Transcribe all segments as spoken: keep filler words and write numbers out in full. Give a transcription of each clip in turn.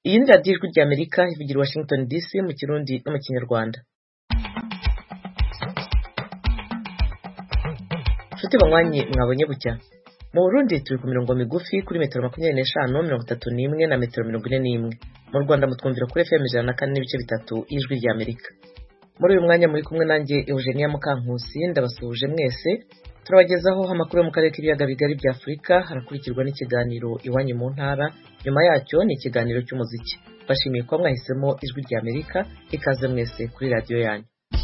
Iyi ni radiyo ijwi ry'Amerika ivugira i Washington D C mu Kirundi no mu Kinyarwanda. Nshuti banywanyi mwabonye bucya. Mu Burundi turi ku mirongo migufi kuri metero makumyabiri n'eshanu, mirongo itatu n'imwe na metero mirongo ine n'imwe. Mu Rwanda mutwumvira kuri F M ijana na kane n'ibice bitatu ijwi ry'Amerika. Muri uyu mwanya muri kumwe nanjye Eugenia Mukankusi, ndabasuhuje mwese. Turabagezaho amakuru mu karere k'ibiyaga bigari bya Afurika, harakurikirwa n'ikiganiro Iwanyu mu ntara, nyuma yacyo ni ikiganiro cy'umuziki. Bashimiye ko mwahisemo ijwi ry'Amerika, ikaze mwese kuri radio yanyu.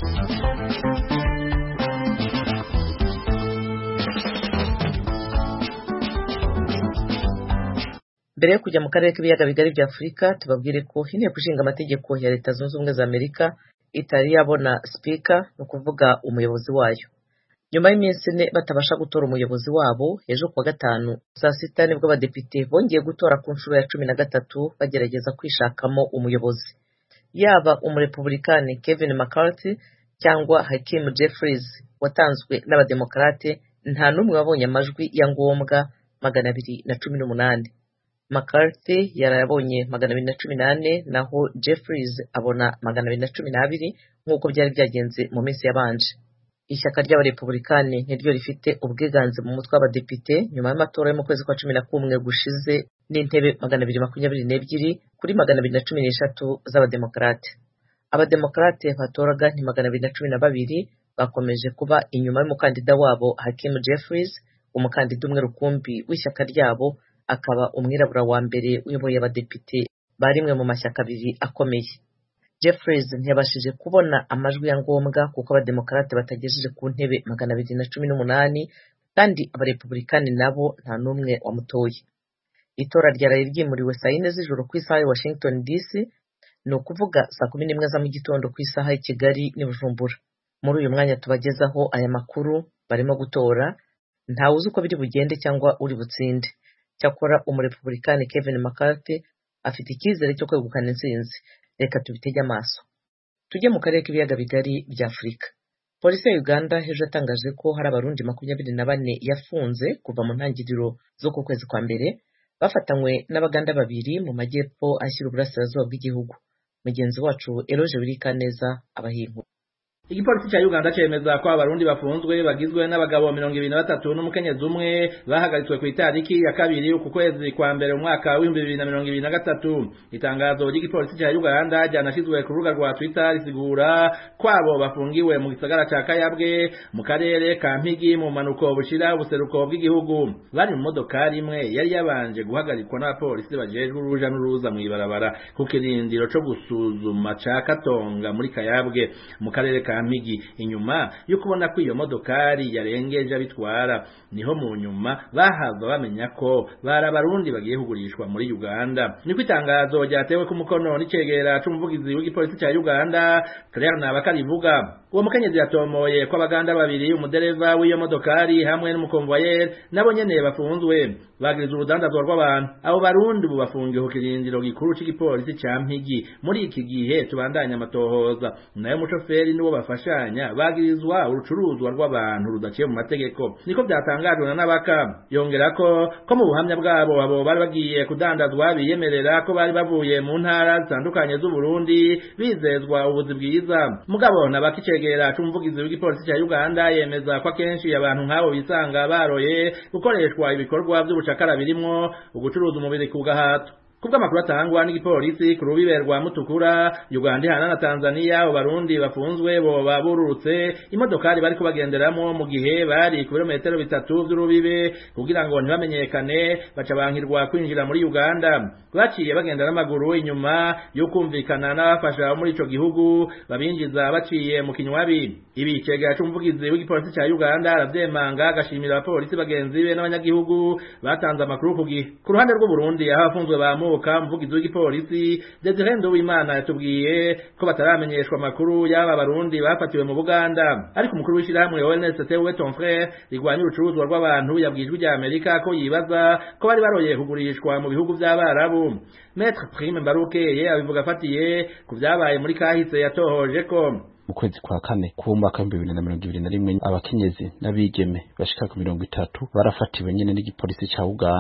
Mbere yo kujya mu karere k'ibiyaga bigari bya Afurika, tubabwire ko inteko ishinga amategeko ya Leta Zunze Ubumwe za Amerika itari yabona speaker, no kuvuga umuyobozi wayo. Nyuma y'iminsi ine batabasha gutora umuyobozi wabo, ejo kuwa gatanu saa sita nibwo abadepite bongeye gutora ku nshuro ya cumi na gatatu bagerageza kwishakamo umuyobozi. Yaba umurepublikani Kevin McCarthy cyangwa Hakeem Jeffries watanzwe n'abademokarate, nta n'umwe wabonye amajwi ya ngombwa magana abiri na cumi n'umunani. McCarthy yarabonye magana abiri na cumi n'ane, naho Jeffries abona magana abiri na cumi n'abiri, nk'uko byari byagenze mu minsi yabanje. Ishyaka ry'abarepublikani niryo rifite ubwiganze mu mutwe w'abadepite nyuma y'amatora yo mu kwezi kwa cumi na kumwe gushize, n'intebe magana abiri makumyabiri n'ebyiri kuri magana abiri na cumi n'eshatu z'abademokarate. Abademokarate batoraga ni magana abiri na cumi na babiri, bakomeje kuba inyuma y'umukandida wabo Hakeem Jeffries, umukandida umwe rukumbi w'ishyaka ryabo, akaba umwirabura wa mbere uyoboye abadepite barimwe mu mashyaka abiri akomeye. Jeffries ntiyabashije kubona amajwi ya ngombwa kuko abademokarate batagejeje ku ntebe magana abiri na cumi n'umunani, kandi abarepublikani nabo nta n'umwe wamutoye. Itora ryaraye ryimuriwe saa yine z'ijoro ku isaha ya Washington D C, ni ukuvuga saa kumi n'imwe za mu gitondo ku isaha ya Kigali n'i Bujumbura. Muri uyu mwanya tubagezaho aya makuru, barimo gutora, ntawe uzi uko biri bugende cyangwa uri butsinde. Cyakora umurepublikani Kevin McCarthy afite icyizere cyo kwegukana intsinzi. Reka tubitege amaso. Tujye mu karere k'ibiyaga bigari bya Afurika. Polisi ya Uganda ejo yatangaje ko hari abarundi makumyabiri na bane yafunze kuva mu ntangiriro zo ku kwezi kwa mbere, bafatanywe n'abaganda babiri mu majyepfo ashyira uburasirazuba bw'igihugu. Mugenzi wacu Eloge Birikaneza abahingu. Igipolisi cha Uganda cemeza ko abarundi bafunzwe bagizwe n'abagabo mirongo ibiri na batatu n'umukenyezi umwe bahagaritswe ku itariki ya kabiri uku kwezi kwa mbere umwaka w'ibihumbi bibiri na mirongo ibiri na gatatu. Itangazo ry'igipolisi cha Uganda ryanashizwe ku rubuga rwa Twitter risigura ko abo bafungiwe mu gisagara ca Kayabwe mu karere ka Mpigi mu manuko bushira ubuseruko bw'igihugu. Bari mu modokari imwe yari yabanje guhagarikwa n'abapolisi bajejwe uruja n'uruza mu ibarabara ku kirindiro co gusuzuma ca Katonga muri Kayabwe mu karere ka Mpigi. Inyuma yo kubona ko iyo modokari yarengeje abitwara, niho mu nyuma bahava bamenya ko bari abarundi bagiye kugurishwa muri Uganda. Niko itangazo ryatewe ku mukono n'icegera c'umuvugizi w'igipolisi ca Uganda Claire Nabakarivuga. Uwo mukenyezi yatomoye ko abaganda babiri, umudereva w'iyo modokari hamwe n'umukonvoyeri, nabo nyene bafunzwe bagiriza urudandazwa rw'abantu. Abo barundi ubu bafungiwe ku kirindiro gikuru c'igipolisi ca Mpigi. Muri iki gihe tubandanya amatohoza, nayo umushoferi n'uwo bafashanya bagirizwa urucuruzwa rw'abantu rudaciye mu mategeko. Niko byatangajwe na Nabaka. Yongera ko ko mu buhamya bwabo abo bari bagiye kudandazwa biyemerera ko bari bavuye mu ntara zitandukanye z'u Burundi bizezwa ubuzi bwiza. Mugabo Nabaka icegera c'umuvugizi w'igipolisi ca Uganda yemeza ko akenshi abantu nk'abo bisanga baroye gukoreshwa ibikorwa by'ubucakara birimwo ugucuruza umubiri ku gahato. Kubwa makuru atangwa n'igipolisi ku rubibe rwa Mutukura, Uganda ihana na Tanzania, abarundi bafunzwe bo babururutse imodokari bariko bagenderamo mu gihe bari ku birometero bitatu by'urubibe kugira ngo ntibamenyekane, baca bankirwa kwinjira muri Uganda. Baciye bagenda n'amaguru inyuma yo kumvikana n'abafasha muri ico gihugu babinjiza baciye mu kinywabi. Ibi cegera c'umuvugizi w'igipolisi ca Uganda aravyemanga, agashimira abapolisi bagenzi be n'abanyagihugu batanze amakuru ku gihe. Ku ruhande rw'u Burundi aho abafunzwe bamu umuvugizi w'igipolisi Desire Nduwimana yatubwiye ko bataramenyeshwa amakuru y'aba barundi bafatiwe mu Buganda, ariko umukuru w'ishirahamwe O N S T we ton frère rigwanya urucuruzwa rw'abantu yabwijwe rya Amerika ko yibaza ko bari baroye kugurishwa mu bihugu by'Abarabu. Maître Prime Mbarukeye abivuga afatiye ku byabaye muri kahise yatohoje ko mu kwezi kwa kane ku mwaka wa bibiri na mirongo ibiri na rimwe abakenyezi n'abigeme bashika ku mirongo itatu barafatiwe nyene n'igipolisi ca Uganda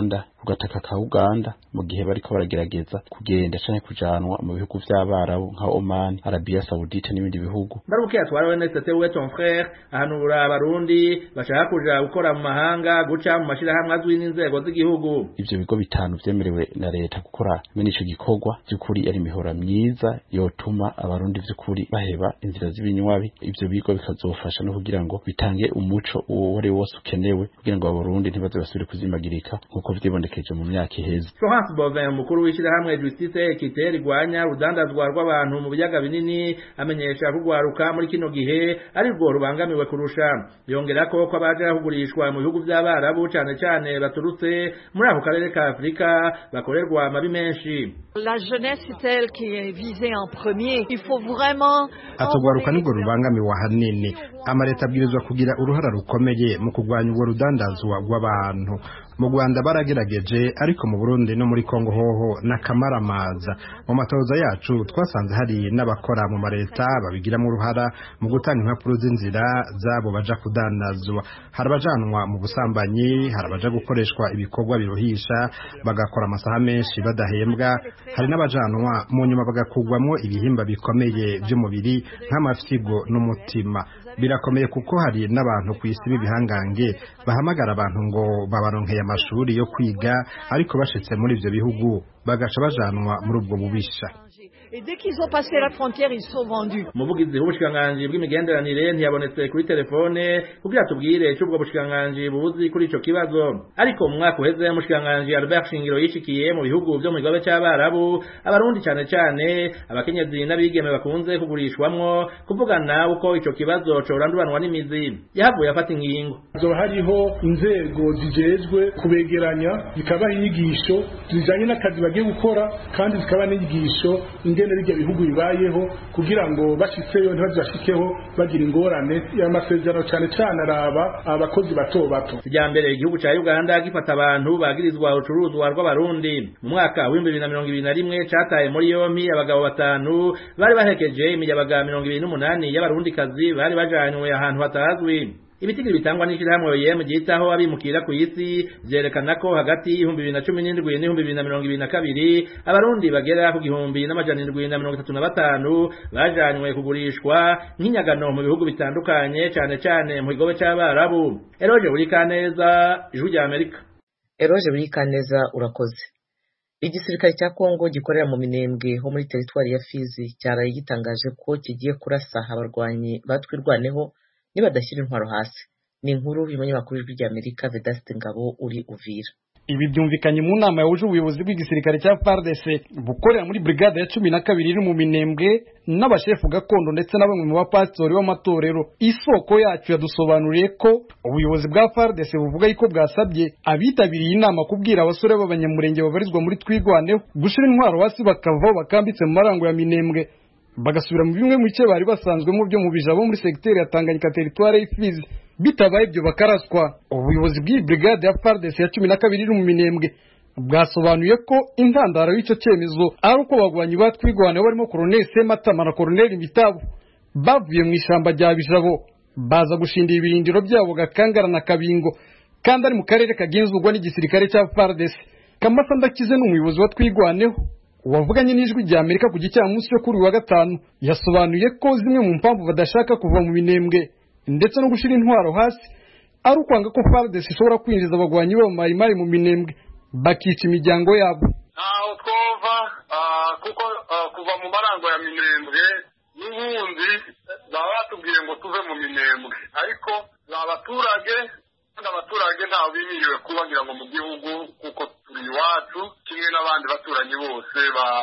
ku gataka ka Uganda mu gihe bariko baragerageza kugenda canke kujanwa mu bihugu vy'abarabu nka Oman, Arabia Saudite n'ibindi bihugu. Baruki atwara N S T we ton frère ahanura abarundi bashaka kuja gukora mu mahanga guca mu mashirahamwe azwi n'inzego z'igihugu. Ivyo bigo bitanu vyemerewe na leta gukora mene ico gikorwa by'ukuri ari mihora myiza yotuma abarundi vy'ukuri baheba inzira z'ibinywabi. Ivyo bigo bikazofasha no kugira ngo bitange umuco uwo wari wose ukenewe kugira ngo abarundi ntibaze basubire kuzimagirika nkuko vyibonekeje mu myaka iheze. Florence Bovin umukuru w'ishirahamwe Justice Equité rigwanya rudandazwa rw'abantu mu biyaga binini amenyesha kugwaruka muri kino gihe ari rwo rubangamiwe kurusha. Yongera ko ko abaje kugurishwa mu bihugu by'abarabu cyane cyane baturutse muri ako karere ka Afrika bakorerwa amabi menshi. La jeunesse c'est elle qui est visée en premier. Il faut vraiment atugwaruka nibwo rubangamiwe hanini. Amareta abwirizwa kugira uruhara rukomeye mu kugwanya ubwo rudandazwa rw'abantu. Mu Rwanda baragerageje ariko mu Burundi no muri Kongo hoho n'akamaramaza. Mu matoza yacu twasanze hari n'abakora mu mareta babigiramo uruhara mu gutanga impapuro z'inzira zabo baja kudandazwa. Harabajanwa mu busambanyi, harabaja gukoreshwa ibikorwa biruhisha bagakora amasaha menshi badahembwa, hari n'abajanwa mu nyuma bagakugwamo ibihimba bikomeye by'umubiri nk'amafyigo n'umutima. Birakomeye kuko hari n'abantu kwisi bibihangange bahamagara abantu ngo babaronkeye amashuri yo kwiga ariko bashitse muri ivyo bihugu bagaca bajanwa muri ubwo bubisha. Et dès qu'ils ont passé la frontière, ils sont vendus. Umuvugizi w'ubushikiranganji bw'imigenderanire ntiyabonetse kuri telefone kugira tubwire cy'ubwo bushikiranganji bubuzi kuri ico kibazo. Ariko mu mwaka uheze umushikiranganji Albert Shingiro yishikiye mu bihugu byo mu gihugu cy'abarabu abarundi cyane cyane abakenyezi n'abigeme bakunze kugurishwamwo kuvugana uko ico kibazo coranduranwa n'imizi. Yahavuye afata ingingo. Zo hariho inzego zijejwe kubegeranya zikabaha inyigisho zijanye n'akazi bagiye gukora kandi zikaba n'inyigisho ingene bijya bihugu bibayeho kugira ngo bashitseyo ntibazashikeho bagira ingorane y'amasezerano cyane cyane araba abakozi bato bato. Kijambere igihugu ca Uganda gifata abantu bagirizwa ucuruzwa rw'abarundi mu mwaka wa bibiri na mirongo ibiri na rimwe cataye muri yompi abagabo batanu bari bahekeje imiyabaga mirongo ibiri n'umunani y'abarundi kazi bari bajanywe ahantu hatazwi. Ibitigiri bitangwa n'ishirahamwe O I M gitaho abimukira ku isi vyerekana ko hagati y'ibihumbi bibiri na cumi n'indwi n'ibihumbi bibiri na mirongo ibiri na kabiri abarundi bagera ku gihumbi n'amajana indwi na mirongo itatu na batanu bajanywe kugurishwa nk'inyagano mu bihugu bitandukanye cyane cyane mu kigobe c'abarabu. Eroje Burikaneza, Ijwi rya Amerika. Eroje Burikaneza urakoze. Igisirikare cya Kongo gikorera mu Minembwe ho muri teritwari ya Fizi cyaraye gitangaje ko kigiye kurasa abarwanyi batwirwaneho nibadashyira intwaro hasi. Ni inkuru y'umunyamakuru w'Ijwi rya Amerika Vedaste Ngabo uri Uvira. Ibi byumvikanye mu nama yahuje ubuyobozi bw'igisirikare cya F A R D C bukorera muri brigade ya cumi na kabiri iri mu Minembwe n'abashefu gakondo ndetse na bamwe mu bapastori b'amatorero. Isoko yacu yadusobanuriye ko ubuyobozi bwa F A R D C buvuga yuko bwasabye abitabiriye inama kubwira abasore b'abanyamurenge babarizwa muri Twigwaneho gushira intwaro hasi bakavaho bakambitse mu marango ya Minembwe bagasubira mu bimwe mu bice bari basanzwemo byo mu bijabo muri secteur ya Tanganyika territoire y'Ifizi. Bitabaye ibyo bakaraswa. Ubuyobozi bw'iyi brigade ya F A R D C ya cumi na kabiri iri mu Minembwe bwasobanuye ko intandaro y'icyo cyemezo ari uko bagwanyi batwigwana barimo Colonel Sematama na Colonel Bitabo bavuye mu ishamba rya Bijabo baza gushindira ibirindiro byabo Gakangara na Kabingo kandi ari mu karere kagenzurwa n'igisirikare cya F A R D C. Kamasa Ndakize n'umuyobozi wa Twigwaneho wavuganye n'Ijwi rya Amerika ku gicamunsi cyo kuri wa gatanu yasobanuye ko zimwe mu mpamvu badashaka kuva mu Minembwe ndetse no gushira intwaro hasi ari ukwanga ko F A R D C ishobora kwinjiza abagwanyi bo mu Marimari mu Minembwe bakica imiryango yabo. Naho twova kuko kuva mu marango ya Minembwe n'ubundi baba batubwiye ngo tuve mu Minembwe ariko abaturage n'abaturage ntaho bimiriwe kubagira ngo mu gihugu kuko turi iwacu kimwe n'abandi baturanyi bose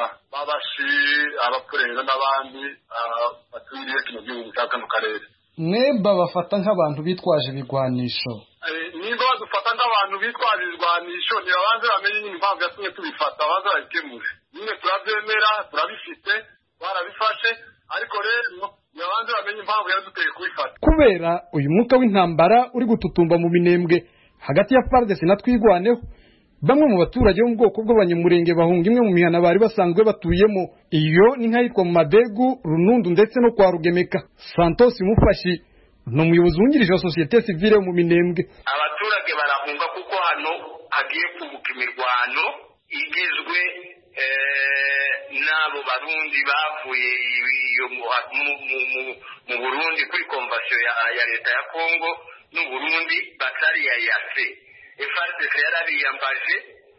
babashi abapurera n'abandi baturiye kino gihugu cya kano karere. Mweba bafata nk'abantu bitwaje ibigwanisho. Nimba badufata nk'abantu bitwaje ibigwanisho ntibabanze bamenye impamvu yatumye tubifata babanze bayikemure. Nyine turabyemera turabifite barabifashe ariko rero ntibabanze bamenye impamvu yaduteye kubifata. Kubera uyu mwuka w'intambara uri gututumba mu Minembwe hagati ya F A R D C na Twigwaneho bamwe mu baturage bo mu bwoko bw'abanyamurenge bahunga imwe mu mihana bari basanzwe batuyemo. Iyo ni nk'ayitwa mu Madegu, Runundu ndetse no kwa Rugemeka. Santos Mufashi ni umuyobozi wungirije wa societe civile mu Minembwe. Abaturage barahunga kuko hano hagiye kubuka imirwano igizwe n'abo barundi bavuye iyo mu Burundi kuri konvasiyo ya leta ya Kongo n'u Burundi batari ya yase F A R D C yarabiyambaje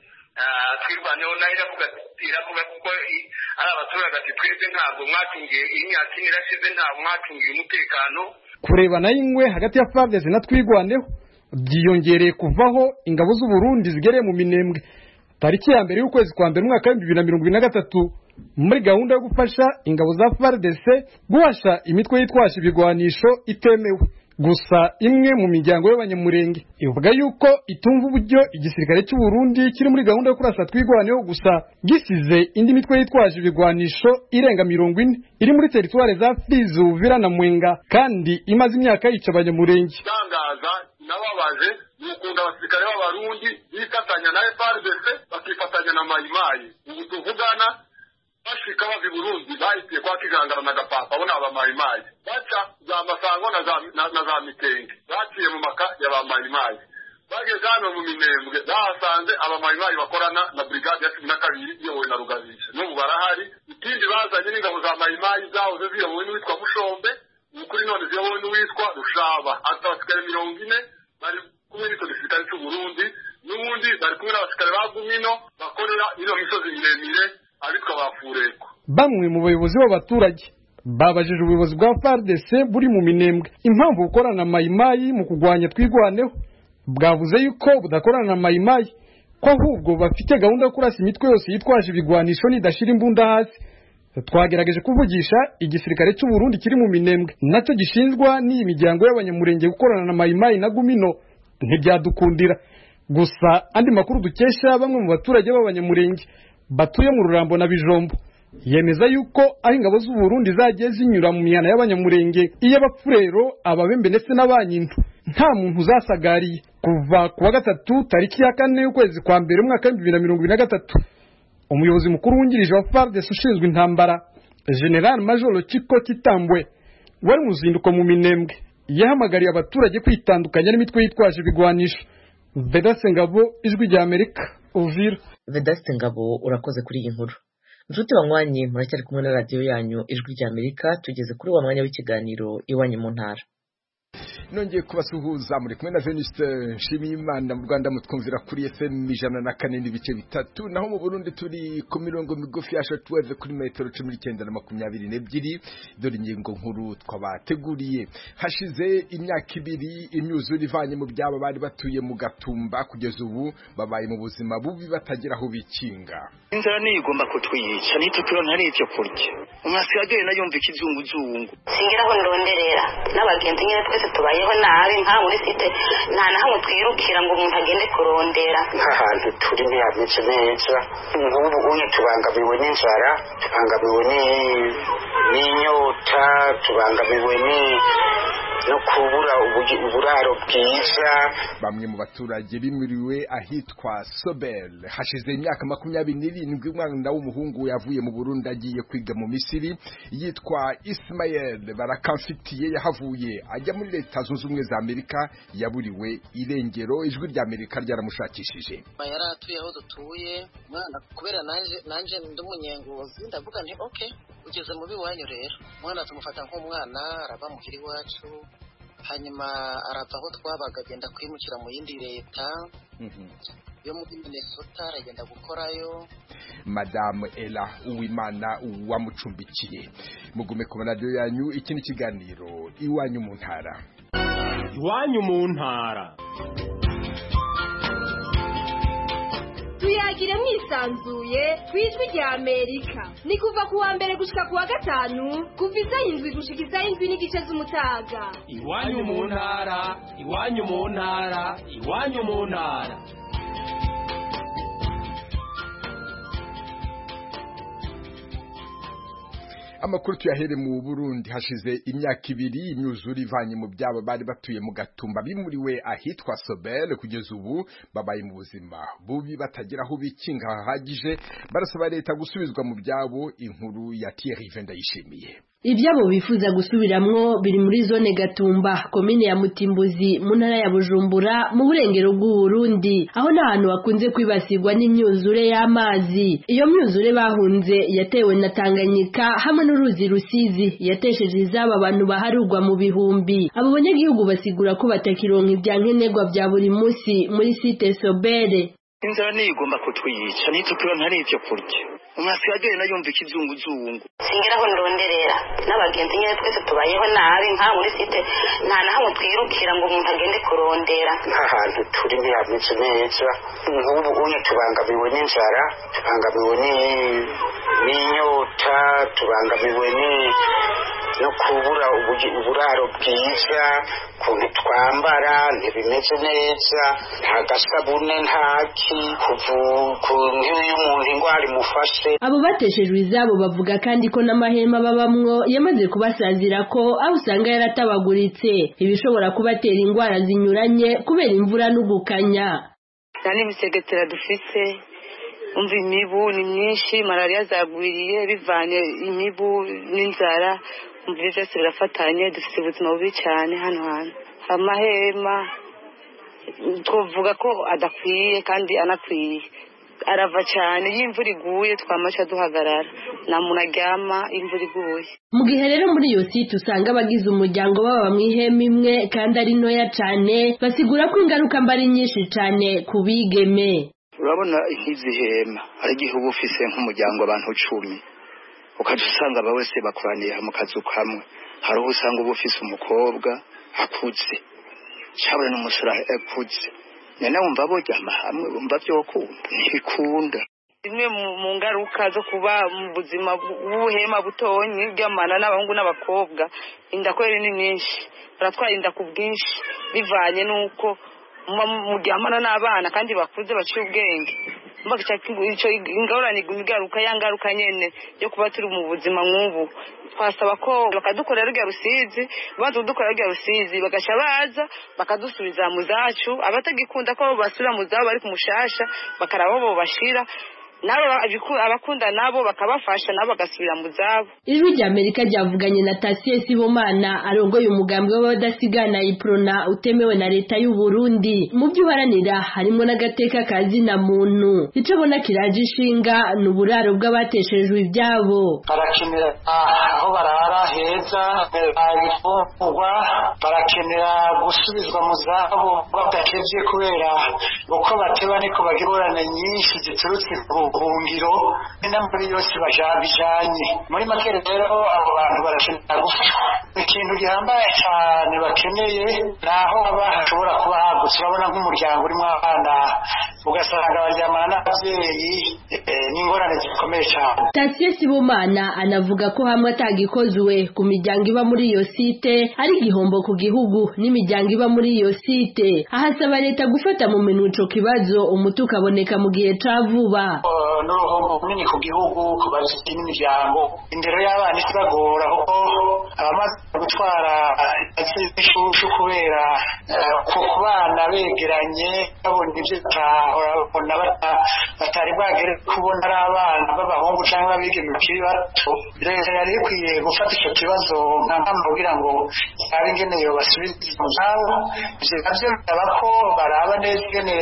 twirwaneho nayo iravuga iravuga kuko ari abaturage ati twebwe ntabwo mwatungiye imyaka ine irashize ntabwo mwatungiye umutekano. Kurebana y'ingwe hagati ya F A R D C na twirwaneho byiyongereye kuvaho ingabo z'u Burundi zigereye mu Minembwe tariki ya mbere y'ukwezi kwa mbere mwaka wa bibiri na mirongo ibiri na gatatu muri gahunda yo gufasha ingabo za F A R D C guhasha imitwe yitwaje ibigwanisho itemewe. Gusa imwe mu miryango y'abanyamurenge ivuga yuko itumva uburyo igisirikare cy'u Burundi kiri muri gahunda yo kurasa twirwaneho gusa gisize indi mitwe yitwaje ibigwanisho irenga mirongo ine iri muri teritware za Fizi, Uvira na Mwenga kandi imaze imyaka yica abanyamurenge. Tangaza nababaje n'ukunda abasirikare b'abarundi bifatanya na F A R D C bakifatanya na Mayimayi ubu tuvugana bashika bava i Burundi bahitiye kwa Kigangara na Gapapa bona aba Mayimayi baca za Masango na za na, na za Mitenge baciye mu maka ya ba Mayimayi bageze hano mu Minembwe bahasanze aba Mayimayi bakorana na brigade ya cumi na kabiri iyobowe na Rugabisha n'ubu barahari. Ikindi bazanye n'ingabo za Mayimayi zahoze ziyobowe n'uwitwa Mushombe ukuri none ziyobowe n'uwitwa Rushaba abasikare mirongo ine bari kumwe n'icyo gisirikare cy'u Burundi n'ubundi bari kumwe n'abasikare ba Gumino bakorera ino misozi miremire abitwa bafureko. Bamwe mu bayobozi b'abaturage babajije ubuyobozi bwa F A R D C buri mu Minembwe impamvu bukorana na Mayimayi mu kugwanya twirwaneho. Bwavuze yuko budakorana na Mayimayi ko ahubwo bafite gahunda yo kurasa imitwe yose yitwaje ibigwanisho nidashira imbunda hasi. Twagerageje kuvugisha igisirikare cy'u Burundi kiri mu Minembwe nacyo gishinzwa n'iyi miryango y'abanyamurenge gukorana na Mayimayi na Gumino ntibyadukundira. Gusa andi makuru dukesha bamwe mu baturage b'abanyamurenge batuye mu Rurambo na Bijombo yemeza yuko aho ingabo z'u Burundi zagiye zinyura mu mihana y'abanyamurenge iyo abapfurero ababembe ndetse n'abanyintu nta muntu uzasagariye. Kuva kuwa gatatu tariki ya kane y'ukwezi kwa mbere mwaka wa bibiri na mirongo ibiri na gatatu umuyobozi mukuru wungirije wa F A R D C ushinzwe intambara General Major Chiko Kitambwe wari mu zinduko mu Minembwe yahamagariye abaturage kwitandukanya n'imitwe yitwaje ibigwanisho. Vedaste Ngabo, Ijwi rya Amerika, Uvira. Vedaste Ngabo, urakoze kuri iyi nkuru. Nshuti banywanyi muracyari kumwe na radio yanyu Ijwi rya Amerika, tugeze kuri wa mwanya w'ikiganiro iwanyu mu ntara. Nongeye kubasuhuza muri kumwe na Venuste Nshimiyimana mu Rwanda mutwumvira kuri F M ijana na kane n'ibice bitatu naho mu Burundi turi ku mirongo migufi ya shortwave kuri metero cumi n'icyenda na makumyabiri n'ebyiri. Dore ingingo nkuru twabateguriye. Hashize imyaka ibiri imyuzure ivanye mu byabo bari batuye mu Gatumba kugeza ubu babaye mu buzima bubi batagira aho bikinga. Inzara niyo igomba kutwica nitukiro ntari ivyo kurya umwasi yagiye nayumva ikizunguzungu singira aho ndonderera n'abagenzi nyine twese tubayeho nabi nka muri site nta naho twirukira ngo umuntu agende kurondera ahantu turi ntiyameze neza nk'ubu unye tubangamiwe n'inzara tubangamiwe n'inyota tubangamiwe ni no kubura uburaro bwiza. Bamwe mu baturage bimuriwe ahitwa Sobel hashize imyaka makumyabiri n'irindwi umwana w'umuhungu yavuye mu Burundi agiye kwiga mu Misiri yitwa Ismael Barakamfitiye yahavuye ajya muri Leta Zunze Ubumwe za Amerika yaburiwe irengero. Ijwi rya Amerika ryaramushakishije. Yaratuye aho dutuye mwana kubera nanje nanje ndumunyengozi ndavuga nti okay ugeze mu biwanyu rero mwana tumufata nk'umwana araba muhiri wacu hanyuma arava aho twabaga agenda kwimukira mu yindi leta yo muri Minnesota aragenda gukorayo. Madame Ella Uwimana wamucumbikiye. Mugume ku radio yanyu iki ni kiganiro iwanyu mu ntara. Iwanyu mu ntara. Tuyagire mwisanzuye kwijwi rya Amerika. Ni kuva kuwa mbere gushika kuwa gatanu kuva isaha indwi gushika isaha indwi n'igice z'umutaga. Iwanyu mu ntara, iwanyu mu ntara, iwanyu mu ntara. Amakuru tuyahere mu Burundi hashize imyaka ibiri imyuzure ivanye mu byabo bari batuye mu Gatumba bimuriwe ahitwa Sobel kugeza ubu babaye mu buzima bubi batagira aho bikinga hahagije barasaba leta gusubizwa mu byabo. Inkuru ya Thierry Vendayishimiye. Ibyabo bifuza gusubiramwo biri muri zone Gatumba, komine ya Mutimbuzi, mu ntara ya Bujumbura, mu burengero bw'u Burundi, aho n'ahantu bakunze kwibasirwa n'imyuzure y'amazi. Iyo myuzure bahunze yatewe na Tanganyika hamwe n'uruzi Rusizi yatesheje izaba abantu baharugwa mu bihumbi. Abo banyagihugu basigura ko batakironka ibyankenerwa bya buri munsi muri site Sobere. Inzara niyo igomba kutwiyica nitukironka n'ivyo kurya. Umwasi yagiye nayumva ikizunguzungu. Singiraho nronderera n'abagenzi nyene twese tubayeho nabi nka muri site nta na hamwe twirukira ngo umuntu agende kurondera. Ahantu turi ntiyameze neza. Nk'ubu unye tubangamiwe n'inzara, tubangamiwe n'inyota, tubangamiwe ni no kubura uburaro bwiza, kuntu twambara ntibimeze neza, nta gasabune ntaki, ku nk'iyo y'umuntu ingwara imufashe. Abo bateshejwe izabo bavuga kandi ko n'amahema babamwo yamaze kubasazira ko aho usanga yaratabaguritse, ibishobora kubatera ingwara zinyuranye kubera imvura n'ugukanya. Nani bisegetera dufise umva imibu ni myinshi, malaria zagwiriye bivanye imibu n'inzara, umva byose birafatanye, dufite ubuzima bubi cyane hano hantu. Amahema twovuga ko adakwiye kandi anakwiye, arava cyane iyo imvura iguye twamaca duhagarara, nta muntu aryama imvura iguye. Mu gihe rero muri iyo site usanga abagize umuryango baba mu ihema imwe kandi ari ntoya cyane, basigura ko ingaruka mba ari nyinshi cyane ku bigeme. Urabona nk'izi hema hari igihe uba ufise nk'umuryango abantu cumi, ukaje usanga aba wese bakoraniye mu kazu kamwe. Hari uwo usanga uba ufise umukobwa akuze cyabura n'umusore akuze, nene wumva boryama hamwe wumva byokunda ntibikunda. Imwe mu ngaruka zo kuba mu buzima bw'ubuhema butonyi bw'amana n'abahungu n'abakobwa, inda kweri ni nyinshi, baratwara inda ku bwinshi bivanye n'uko muryamana n'abana kandi bakuze baciye ubwenge. Mbaka ico ingorane imigaruka yangaruka nyene yo kuba turi mu buzima nk'ubu. Twasaba ko bakadukorera rya Rusizi, bazo dukorera rya Rusizi bagasha baza bakadusubiza mu zacu, abatagikunda ko basubira mu zabo bari kumushasha bakarabo bo bashira nabo abakunda nabo bakabafasha nabo bagasubira mu zabo. Ijwi rya Amerika ryavuganye na Tasie Sibomana arongoye umugambwe w'abadasigana Iprona utemewe na leta y'u Burundi. Mu byuharanira harimo n'agateka kazi na muntu. Ico bona kiraje ishinga n'uburaro bw'abateshejwe ibyabo. Barakenera aho barara heza, abifungwa, barakenera gusubizwa mu zabo badakeje kubera uko bateba niko bagirana nyinshi ziturutse ubuhungiro n'amuri yose bajabijanye. Muri make rero abo bantu barakenera gufashwa. Ikintu gihambaye cyane bakeneye naho bashobora kuba hagutse. Urabona nk'umuryango urimo abana ugasanga baryamana n'abavyeyi, n'ingorane zikomeye cyane. Tasie Sibomana anavuga ko hamwe atagikozwe ku miryango iba muri iyo site ari igihombo ku gihugu n'imiryango iba muri iyo site. Ahasaba leta gufata mu minwe ico kibazo umuti ukaboneka mu gihe ca vuba. N'uruhombo runini ku gihugu ku baziki n'imiryango. Indero y'abana isibagora kuko abamaze gutwara ishushu kubera ku bana begeranye babona ibyo batahora batari bwagere kubona ari abana b'abahungu cyangwa abigeme bakiri bato. Leta yari ikwiye gufata icyo kibazo nka mpamvu kugira ngo abe ingene yobasubiza mu zabo. Ivyo navyo bisaba ko baraba neza ingene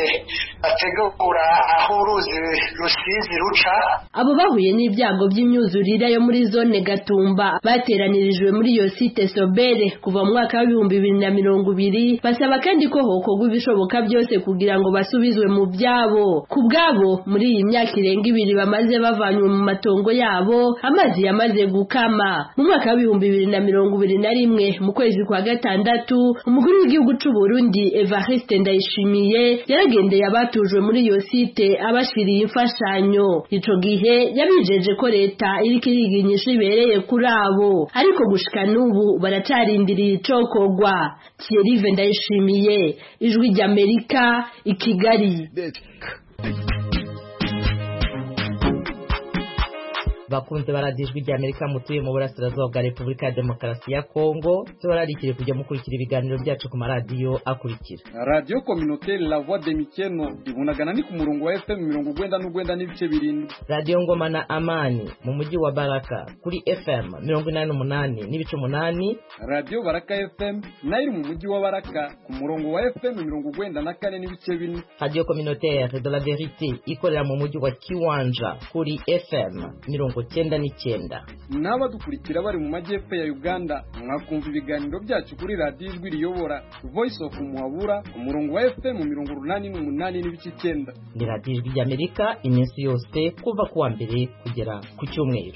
bategura aho uruzi Rusizi ruca. Abo bahuye n'ibyago by'imyuzurire yo muri zone Gatumba bateranirijwe muri iyo site Sobere kuva mu mwaka wa bibiri na mirongo ibiri, basaba kandi ko hokorwa ibishoboka byose kugira ngo basubizwe mu byabo. Ku bwabo muri iyi myaka irenga ibiri bamaze bavanywe mu matongo yabo, amazi yamaze gukama. Mu mwaka wa bibiri na mirongo ibiri na rimwe mu kwezi kwa gatandatu, umukuru w'igihugu c'u Burundi Evariste Ndayishimiye yaragendeye abatujwe muri iyo site abashiriye imfashanyo. Ico gihe yabijeje ko leta iriko iriga inyishu ibereye kuri abo, ariko gushika n'ubu baracarindiriye icokorwa. Thierry Ndayishimiye, Ijwi ry'Amerika, i Kigali. bakunze baradijwe rya Amerika mutuye mu burasirazuba bwa Repubulika ya Demokarasi ya Kongo turarikire kujya mukurikira ibiganiro byacu ku maradiyo akurikira Radio Communautaire La Voix de Mikeno ibunagana ni ku murongo wa F M mirongo urwenda n'urwenda n'ibice birindwi. Radio Ngoma na Amani mu mujyi wa Baraka kuri F M mirongo inani n'umunani n'ibice umunani. Radio Baraka F M nayo mu mujyi wa Baraka ku murongo wa F M mirongo urwenda na kane n'ibice bine. Radio Communautaire de la Vérité ikorera mu mujyi wa Kiwanja kuri F M mirongo cyenda n'icyenda. N'abadukurikira bari mu majyepfo ya Uganda mwakumva ibiganiro byacu kuri Radio Ijwi Riyobora Voice of Muhabura ku murongo wa F M mirongo urunani n'umunani n'ibice icyenda. Ni Radio Ijwi ry'Amerika iminsi yose kuva kuwa mbere kugera ku cyumweru.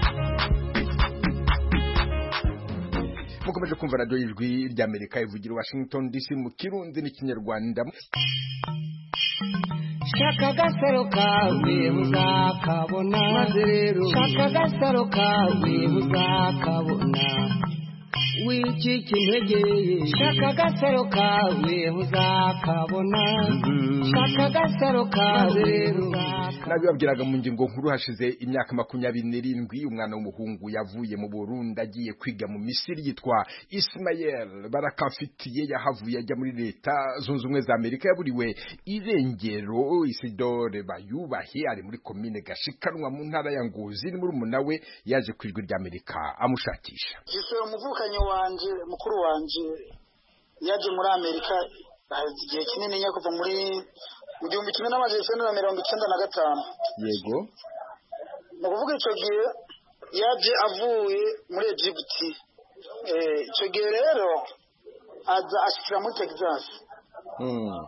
mukomeje kumva Radio Ijwi ry'Amerika ivugira Washington D C mu Kirundi n'ikinyarwanda. Shaka gasaro kawe muzakabona maze rero shaka gasaro kawe muzakabona wiki kintegeye shaka gasaro kawe muzakabona shaka gasaro kawe rero nabibabwiraga mu ngingo nkuru hashize imyaka makumyabiri n'irindwi umwana w'umuhungu yavuye mu Burundi agiye kwiga mu Misiri yitwa Ismael Barakafitiye yahavuye ajya muri leta zunze ubumwe za Amerika yaburiwe irengero. Isidore Bayubahe ari muri komine Gashikanwa mu ntara ya Ngozi ni muri umunawe yaje kwijwi rya Amerika amushakisha. Gise umuvukanyo wanje mukuru wanje yaje muri Amerika igihe kinini nya kuva muri mu gihumbi kimwe n'amajana icyenda na mirongo icyenda na gatanu. Yego ni ukuvuga icyo gihe yaje avuye muri Egypt. Eh, icyo gihe rero aza ashikira muri Texas. Mm.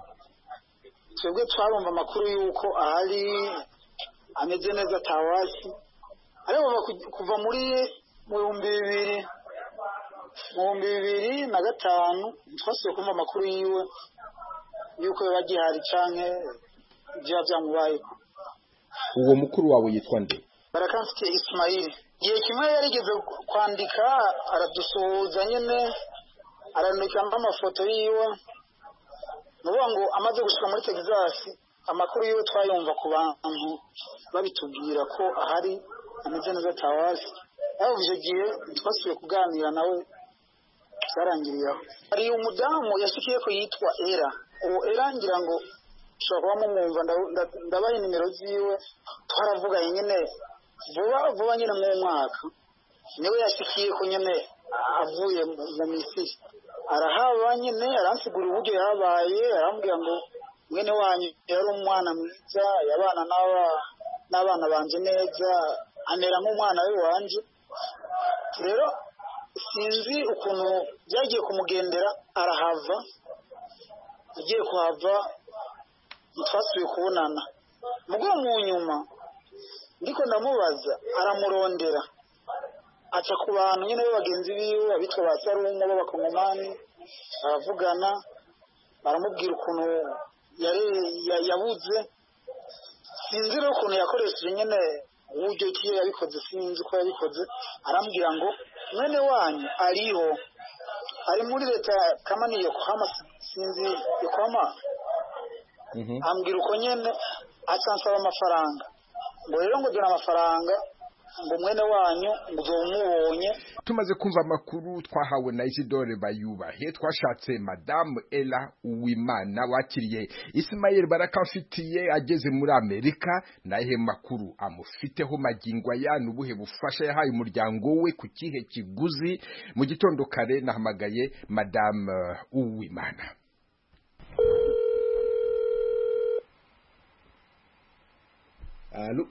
Twebwe twarumva amakuru yuko ahari ameze neza tawasi. Ariko kuva muri mu bihumbi bibiri mu bihumbi bibiri na gatanu twasubiye kumva amakuru yiwe yuko bagihari canke bya byamubayeko. Uwo mukuru wawe yitwa nde? Barakafitiye Ismail. Igihe kimwe yarigeze kwandika aradusuhuza nyene arandika amafoto yiwe nuvuga ngo amaze gushika muri Texas amakuru yiwe twayumva ku bantu babitubwira ko ahari ameze neza tawasi. Aho ivyo gihe twasubiye kuganira nawe zarangiriyeho. Hari umudamu yashikiye ko yitwa Era. Uwo Era ngira ngo ushobora kuba mumwumva ndabaye nimero ziwe twaravuganye nyene vuba vuba nyene mu mwaka niwe yashikiye ko nyene avuye mu Misiri arahaba nyene aransigura uburyo yabaye arambwira ngo mwene wanyu yari umwana mwiza yabana n'aba n'abana banje neza amera nk'umwana we wanje. Rero sinzi ukuntu byagiye kumugendera arahava agiye kuhava twasubiye kubonana mugo mu nyuma ndiko ndamubaza aramurondera aca ku bantu nyine bagenzi biwe abitwa ba Sarumu b'abakongomani baravugana baramubwira ukuntu yari yabuze. Sinzi rero ukuntu yakoresheje nyine uburyo kiye yabikoze sinzi uko yabikoze arambwira ngo mwene wanyu ariho ari muri leta kamani yo kuhama sinzi yo kuhama. Mhm. Ambwira uko nyene acansaba amafaranga ngo rero ngo dore amafaranga ngo mwene wanyu ngo mubonye. Tumaze kumva amakuru twahawe na Isidore Bayubahe twashatse Madame Ella Uwimana wakiriye Ismael Barakafitiye ageze muri Amerika nahe makuru amufiteho magingwa ya nubuhe bufasha yahaye umuryango we ku kihe kiguzi. Mu gitondo kare nahamagaye Madame Uwimana. Allo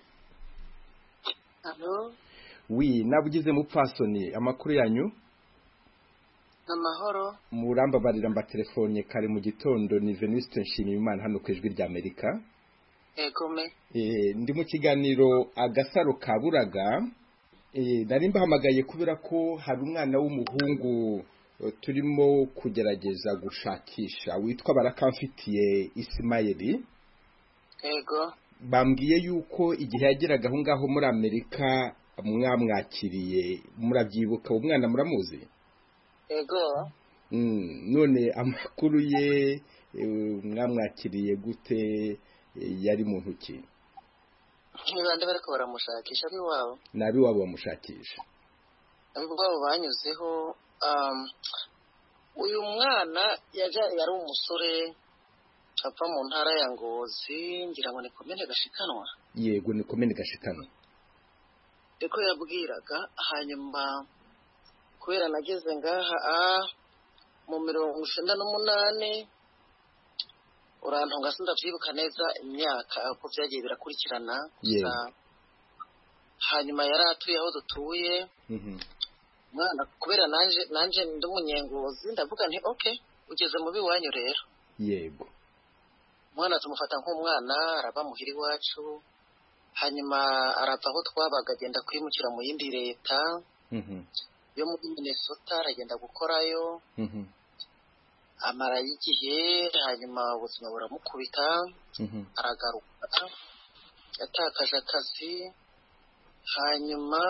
Allo Oui, nabugize mupfasoni amakuru yanyu amahoro muramba barira mba telefone kare mu gitondo ni Venuste Nshimiyimana hano kwijwi rya Amerika. Egome eh ndi mu kiganiro agasaro kaburaga eh nari mbahamagaye kubera ko hari umwana w'umuhungu turimo kugerageza gushakisha witwa Barakafitiye Ismail. Ego bambwiye yuko igihe yageraga aho ngaho muri Amerika mwamwakiriye murabyibuka umwana muramuzi? Ego mm, none amakuru ye mwamwakiriye gute yari muntu ki? ntibande bariko baramushakisha biwabo nabi wabo bamushakisha ab'iwabo banyuzeho um, uyu mwana yaje yari umusore ava mu ntara ya Ngozi ngira ngo ni komine Gashikanwa yego ni komine Gashikanwa eko yabwiraga hanyuma kubera nageze ngaha a mu mirongo icyenda n'umunani urantunga sindavyibuka neza imyaka uko byagiye birakurikirana gusa hanyuma yaratuye aho dutuye mhm mwana kubera nanje nanje ndi umunyengozi ndavuga nti okay ugeze mu biwanyu rero yego mwana tumufata nk'umwana araba muhiri wacu hanyuma arava aho twabaga agenda kwimukira mu yindi leta mhm yo mu Minnesota aragenda gukorayo mhm amara y'igihe hanyuma ubuzima buramukubita mhm aragaruka yatakaje akazi hanyuma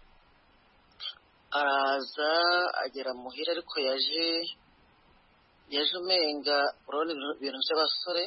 araza agera muhira ariko yaje yaje umenga urone ibintu by'abasore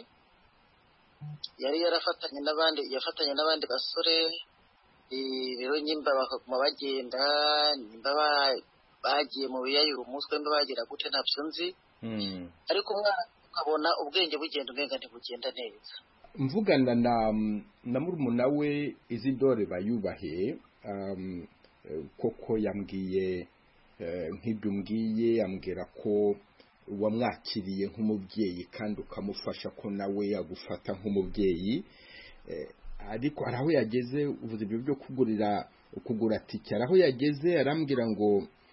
yari yarafatanye n'abandi yafatanye n'abandi basore rero nyimba bakaguma bagenda nyimba bagiye mu biyayura umutwe mba bagira gute ntabyo nzi ariko umwana ukabona ubwenge bugenda umenga ntibugenda neza mvugana na na murumuna we Isidore Bayubahe um, koko yambwiye nk'ibyo mbwiye ambwira ko wamwakiriye nk'umubyeyi kandi ukamufasha ko nawe yagufata nk'umubyeyi ariko araho yageze uvuze ibyo byo kugurira kugura tike araho yageze arambwira ngo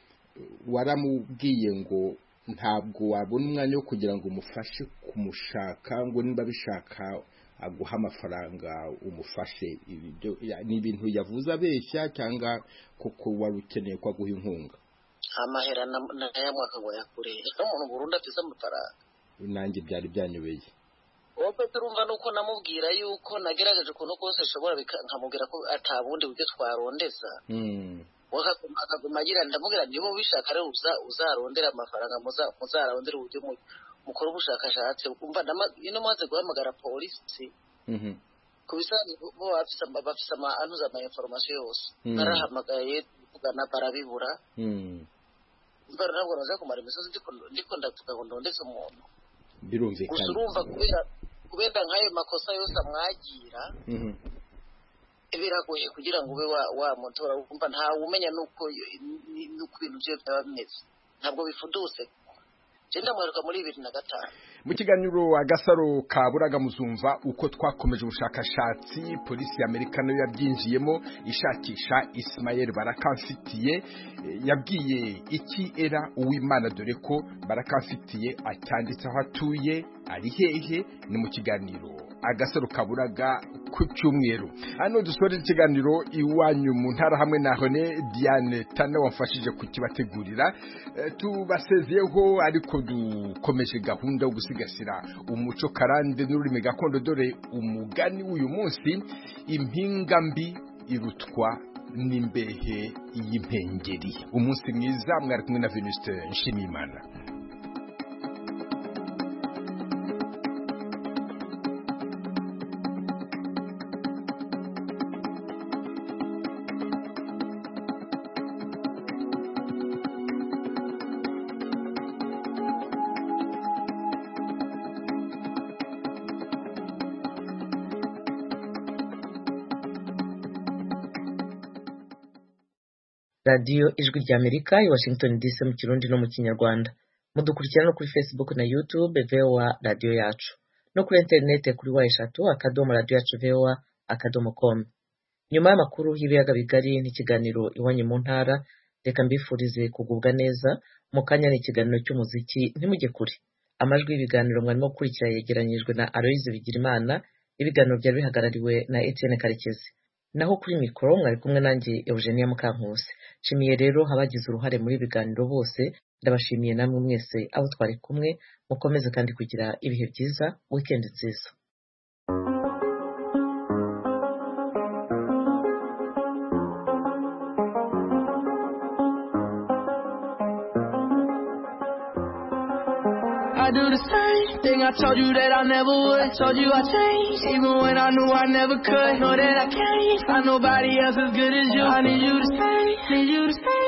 waramubwiye ngo ntabwo wabona umwanya wo kugira ngo umufashe kumushaka ngo niba bishaka aguha amafaranga umufashe ibyo ni ibintu yavuze abeshya cyangwa koko wari ukeneye ko aguha inkunga amahera na ya mwaka ngo yakurere umuntu Burundi afise amafaranga nanjye byari byanyobeye wowe turumva nuko namubwira yuko nagerageje ukuntu kose ashobora nkamubwira ko atabundi buryo twarondeza mm wakaguma agira ndamubwira nibo bishaka rero uzarondera amafaranga muzarondera uburyo mukora ubushakashatsi umva ino maze guhamagara polisi mhm kubisani bo bafisa bafisa ama anuza ama information yose narahamagaye kugana barabibura mhm mbara nabwo naza kumara imisozi ndiko ndiko ndavuga ngo ndondetse umuntu birumvikana gusurumva kubera kubera nkayo makosa yose amwagira mhm biragoye kugira ngo ube wa wa motora umva nta umenya nuko nuko ibintu byo byabameze ntabwo bifuduse Jenda mwaruka muri bibiri na gatanu mu kiganiro Agasaro Kaburaga muzumva uko twakomeje ubushakashatsi polisi y'Amerika nayo yabyinjiyemo ishakisha Ismael Barakamfitiye yabwiye iki era uw'Imana dore ko Barakamfitiye acyanditse aho atuye ari hehe ni mu kiganiro Agasaro Kaburaga ku cyumweru hano dusore ikiganiro iwanyu mu ntara hamwe na Hone Diane Tana wafashije kukibategurira e, tubasezeyeho ariko dukomeje gahunda yo gusigasira umuco karande n'ururimi gakondo dore umugani uyu munsi impinga mbi irutwa n'imbehe y'impengeri umunsi mwiza mwari kumwe na Venuste Nshimiyimana. Radio Ijwi ry'Amerika i Washington D C mu Kirundi no mu Kinyarwanda. Mudukurikirana no kuri Facebook na YouTube V O A Radio Yacu. No kuri internet kuri wa eshatu akadomo radio yacu V O A akadomo com. Nyuma y'amakuru y'ibiyaga bigari n'ikiganiro iwanyu mu ntara, reka mbifurize kugubwa neza mu kanya n'ikiganiro cy'umuziki ntimujye kure. Amajwi y'ibiganiro mwarimo gukurikira yegeranyijwe na Aloise Bigirimana, ibiganiro byari bihagarariwe na Etienne Karekezi. Naho kuri mikoro mwari kumwe nanjye Eugenia Mukankusi. Shimiye rero habagize uruhare muri biganiro bose, ndabashimiye namwe mwese abo twari kumwe, mukomeze kandi kugira ibihe byiza, weekend nziza. I do the same Think I told you that I never would. Told you I changed, even when I knew I never could. Know that I can't find nobody else as good as you. I need you to stay, need you to stay.